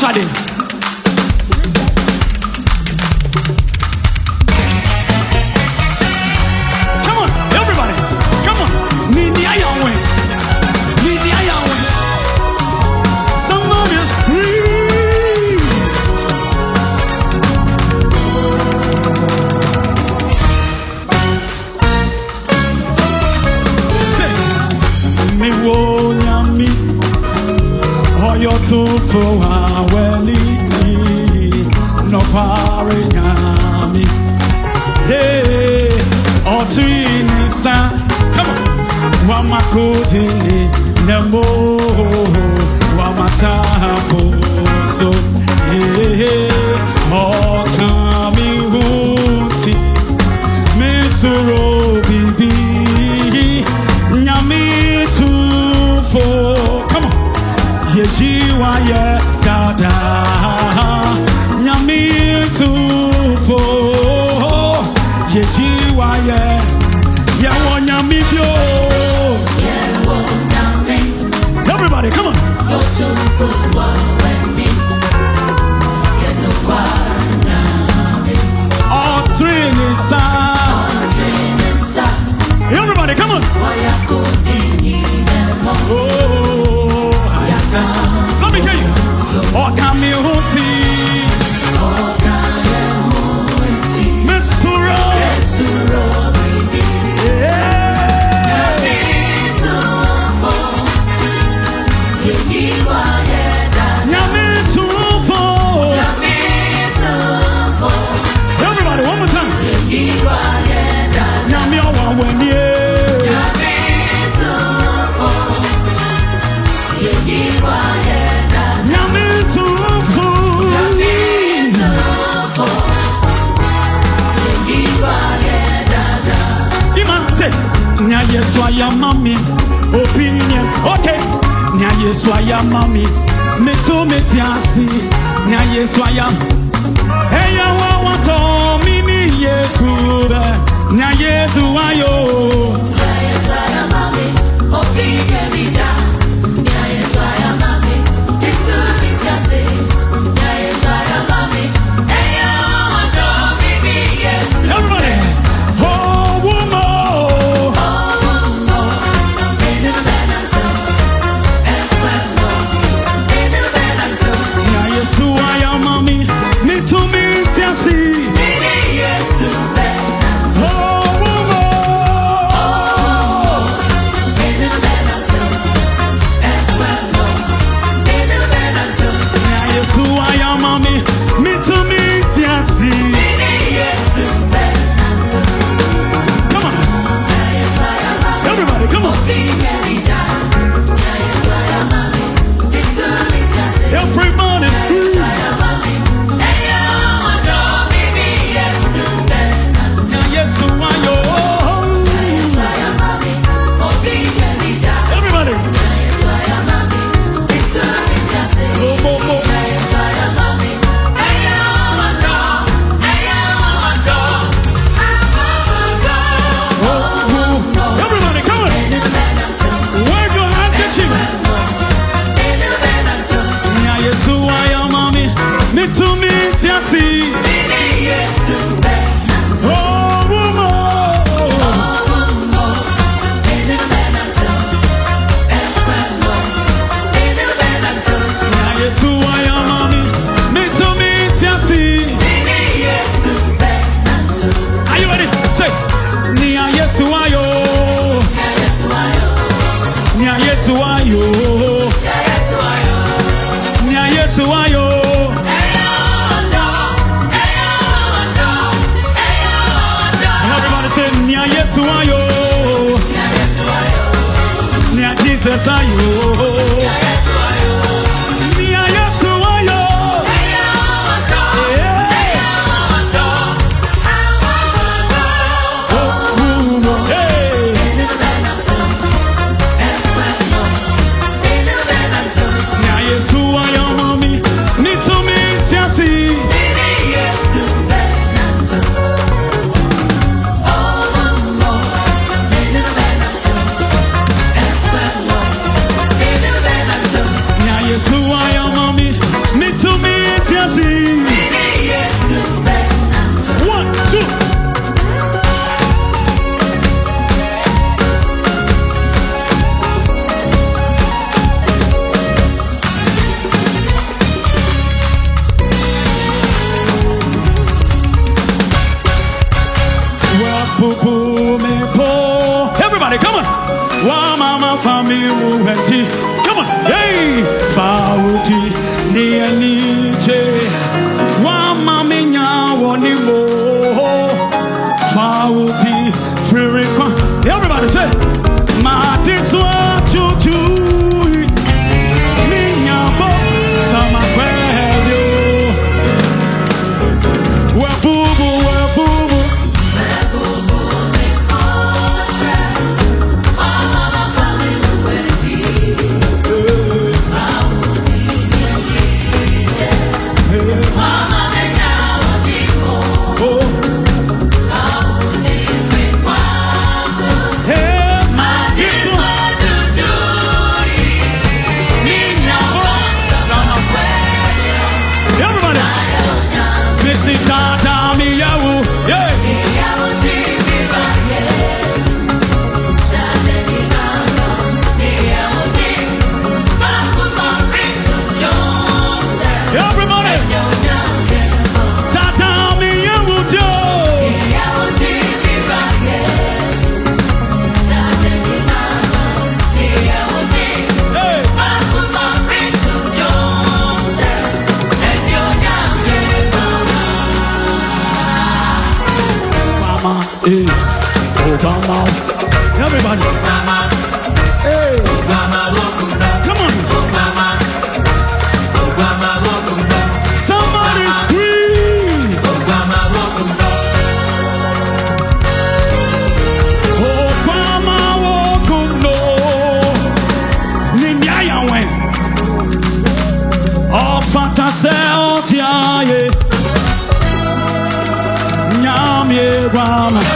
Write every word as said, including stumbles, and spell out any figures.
Saturday. Come on, everybody. Come on. Nini ayawe. Nini ayawe. Someone is scream. Say, me wo nyami. Oyo to for aweli. No pare nyami. Hey, all three nisa. Come on. Wama kodini nemo. Wama tapo so. Hey, all coming huti. Misuro bibi. Nyami tu fo. Come on. Yejiwa ye dada. Nyami tu fo. Yejiwa ye. Ye wo nyami bio. Ye wo nyami. Everybody, come on. Go to for when me. Ye no kwa nyami. All three inside. All three inside. Everybody, come on. Waya kodini nemo. Oh, Yata. let me hear you. Oh, come here, Huti. Oh, kaya huti. Missouri. Missouri. Yeah. Nyami tufo. Everybody, one more time. Nyami awa wenye. Nyami tufo. Iman say, nya Yesu ayamami opinion. Okay. Nya Yesu ayamami metu metiasi. Nya Yesu ayam. Hey ya wa wato mini Yesu be. Nya Yesu ayo. Everybody. Oh woman. Nya Yesu ayamami metu metiasi. Oh woman. Nya Yesu ayamami metu metiasi. Come on. Everybody, come on. Everybody. Nya Yesu ayo. Everybody. Mo, mo, mo. Everybody, come on. Wave your handkerchief. Nya Yesu ayamami metu metiasi. Oh woman. Nya Yesu ayamami metu metiasi. Are you ready? Say, Nya Yesu ayo. Nya Yesu ayo. Nya Yesu ayo. Everybody say, Nya Yesu ayo. Nya Jesus ayo. Nya Yesu ayo. Nya Yesu ayamami metu metiasi. Wa mama fami muhenti. Come on. Hey. Fauti ni aniche. Wa mami nya woni mo. Fauti free. Everybody say. Ma diswa chuchu. Ninya bo sama kwelio. Wa bubu wa bubu. Hey, Obama. Everybody. Obama. Hey. Obama, welcome back. Come on. Obama. Obama, welcome back. Somebody Obama. Scream. Obama, welcome back. Obama, welcome no. Ninyaya wen. Oh, fantasel tiaye. Nyamye Obama.